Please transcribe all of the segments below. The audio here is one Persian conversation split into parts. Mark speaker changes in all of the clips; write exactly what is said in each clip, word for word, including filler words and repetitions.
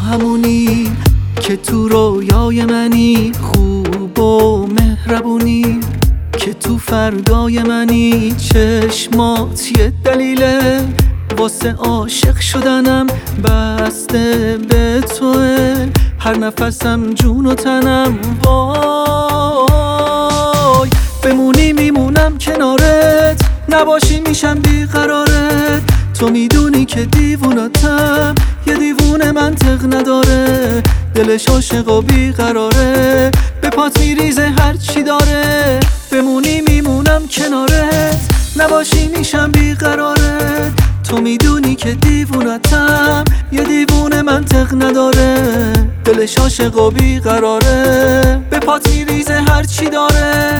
Speaker 1: همونی که تو رویای منی، خوب و مهربونی که تو فردای منی. چشمات یه دلیله واسه عاشق شدنم، بسته به توه هر نفسم جون و تنم. وای بمونی میمونم کنارت، نباشی میشم بیقرارت. تو میدونی که دیوونتم، یه دیوونه منطق نداره، دلش عاشق و بیقراره، به پات میریزه هر چی داره. بمونی میمونم کنارت، نباشی میشم بیقرارت. تو میدونی که دیوونتم، یه دیوونه منطق نداره، دلش عاشق و بیقراره، به پات میریزه هر چی داره.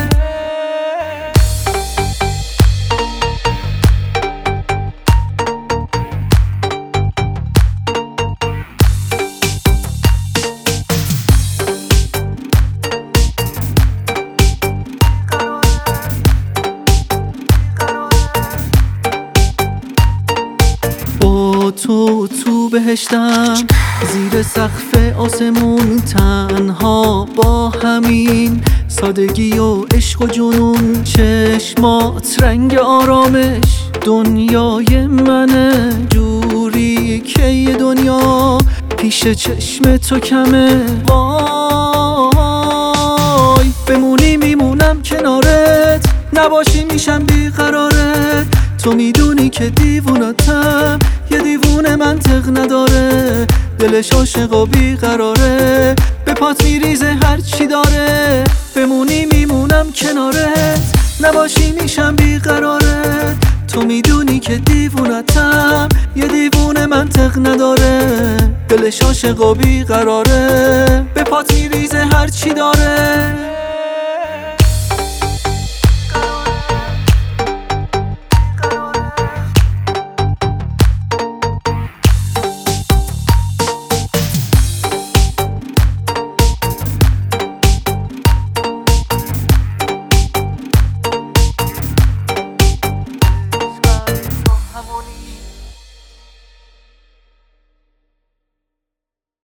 Speaker 1: تو تو بهشتم، زیر سقف آسمون، تنها با همین سادگی و عشق و جنون. چشمات رنگ آرامش، دنیای منه، جوری که یه دنیا پیش چشم تو کمه. وای بمونی میمونم کنارت، نباشی میشم بیقرارت. تو میدونی که دیوونتم، یه دیوونه منطق نداره، دلش عاشق و بیقراره، به پات میریزه هر چی داره. بمونی میمونم کنارت، نباشی میشم بیقرارت. تو میدونی که دیوونتم، یه دیوونه منطق نداره، دلش عاشق و بیقراره، به پات میریزه هر چی داره.